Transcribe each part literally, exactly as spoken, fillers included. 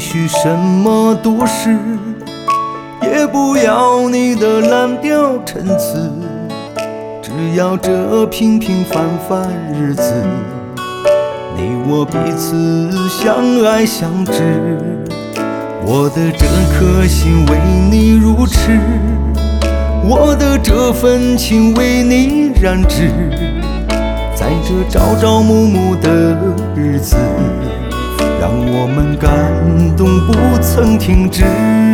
许什么都是，也不要你的蓝调陈词，只要这平平凡凡日子，你我彼此相爱相知。我的这颗心为你如痴，我的这份情为你燃脂，在这朝朝暮暮的日子，让我们感动不曾停止。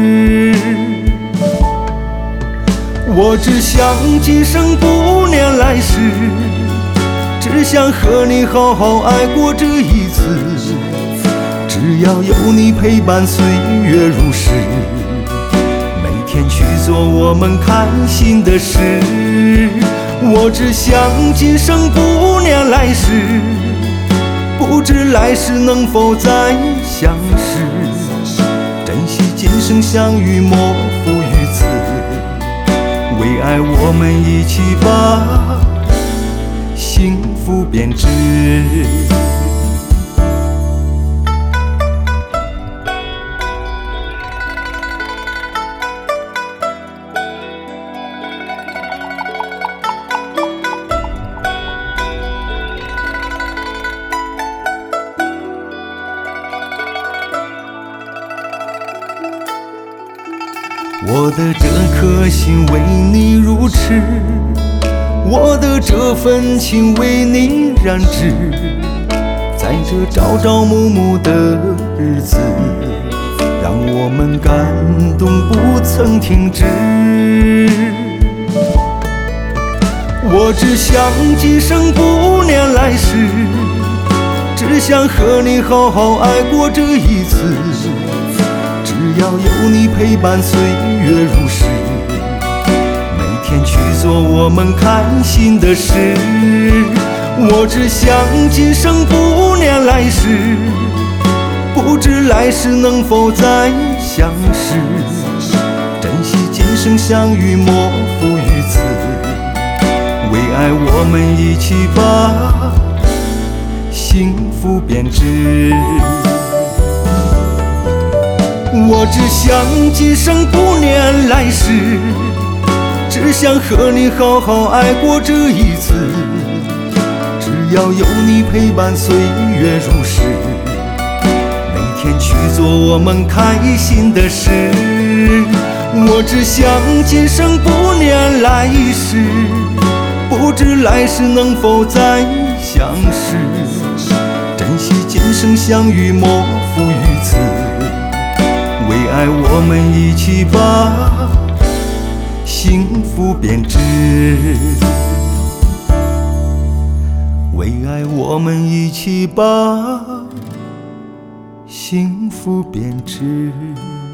我只想今生不念来世，只想和你好好爱过这一次，只要有你陪伴，岁月如诗，每天去做我们开心的事。我只想今生不念来世，不知来世能否再相识，珍惜今生相遇，莫负于此，为爱我们一起把幸福编织。我的这颗心为你如痴，我的这份情为你燃脂，在这朝朝暮暮的日子，让我们感动不曾停止。我只想今生不念来世，只想和你好好爱过这一次，只要有你陪伴，岁月如诗，每天去做我们开心的事。我只想今生不念来世，不知来世能否再相识，珍惜今生相遇，莫负于此，为爱我们一起把幸福编织。我只想今生不念来世，只想和你好好爱过这一次，只要有你陪伴，岁月如诗，每天去做我们开心的事。我只想今生不念来世，不知来世能否再相识，珍惜今生相遇，莫负于此，为爱我们一起把幸福编织，为爱我们一起把幸福编织。